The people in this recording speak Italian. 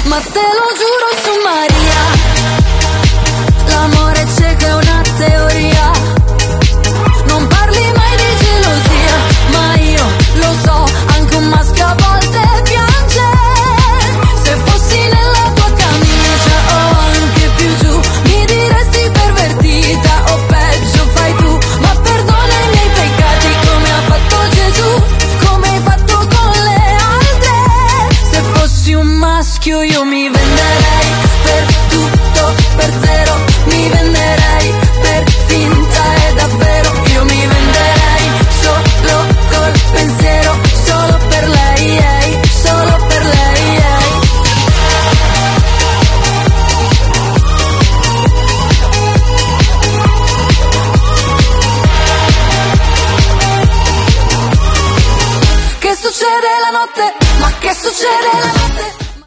ma te lo giuro su Maria, l'amore cieco è una teoria. Non parli mai di gelosia, ma io lo so, anche un maschio a volte piange. Se fossi nella tua camicia o anche più giù, mi diresti pervertita o peggio fai tu. Ma perdona i miei peccati come ha fatto Gesù, come hai fatto con le altre. Se fossi un maschio io mi venderei